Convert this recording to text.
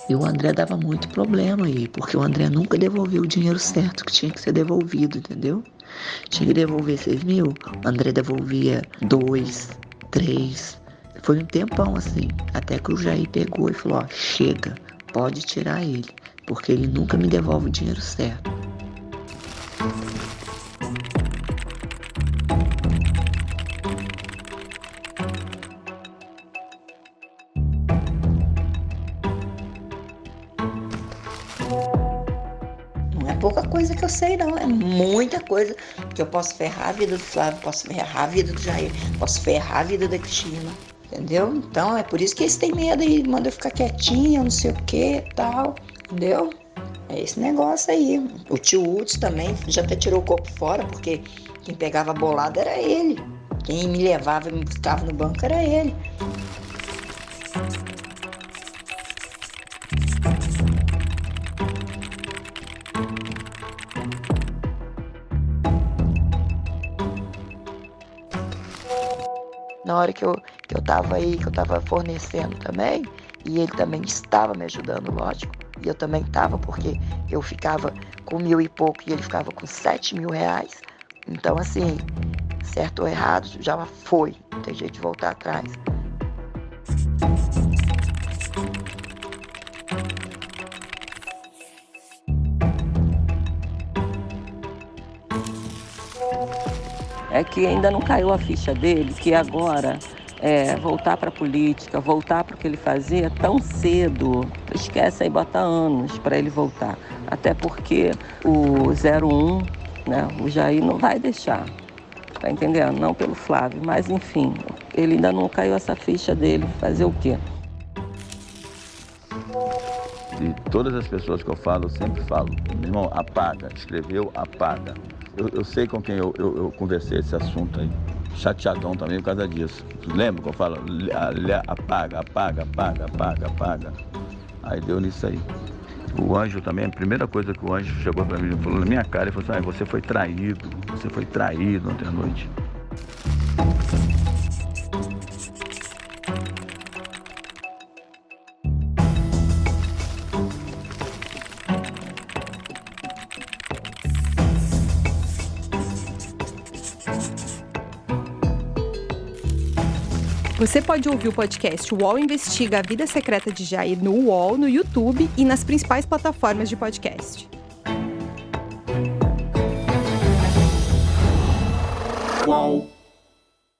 E o André dava muito problema aí, porque o André nunca devolveu o dinheiro certo que tinha que ser devolvido, entendeu? Tinha que devolver 6 mil, o André devolvia 2, 3. Foi um tempão assim, até que o Jair pegou e falou, ó, chega, pode tirar ele, porque ele nunca me devolve o dinheiro certo. Não é pouca coisa que eu sei, não. É muita coisa que eu posso ferrar a vida do Flávio, posso ferrar a vida do Jair, posso ferrar a vida da Cristina. Entendeu? Então é por isso que eles têm medo e mandam eu ficar quietinha, não sei o que tal. Entendeu? É esse negócio aí. O tio Hudson também já até tirou o corpo fora, porque quem pegava a bolada era ele. Quem me levava e me buscava no banco era ele. Na hora que eu tava aí, que eu tava fornecendo também, e ele também estava me ajudando, lógico, e eu também tava, porque eu ficava com 1.000 e pouco e ele ficava com 7.000 reais. Então, assim, certo ou errado, já foi, não tem jeito de voltar atrás. É que ainda não caiu a ficha dele, que agora voltar para a política, voltar para o que ele fazia tão cedo, esquece aí, bota anos para ele voltar. Até porque o 01, né, o Jair não vai deixar, tá entendendo? Não pelo Flávio, mas enfim, ele ainda não caiu essa ficha dele, fazer o quê? E todas as pessoas que eu falo, eu sempre falo, meu irmão, apaga, escreveu, apaga. Eu sei com quem eu conversei esse assunto aí, chateadão também por causa disso. Lembra que eu falo, apaga, apaga, apaga, apaga, apaga. Aí deu nisso aí. O Anjo também, a primeira coisa que o Anjo chegou pra mim e falou na minha cara, ele falou assim, você foi traído ontem à noite. Você pode ouvir o podcast UOL Investiga a Vida Secreta de Jair no UOL, no YouTube e nas principais plataformas de podcast. UOL.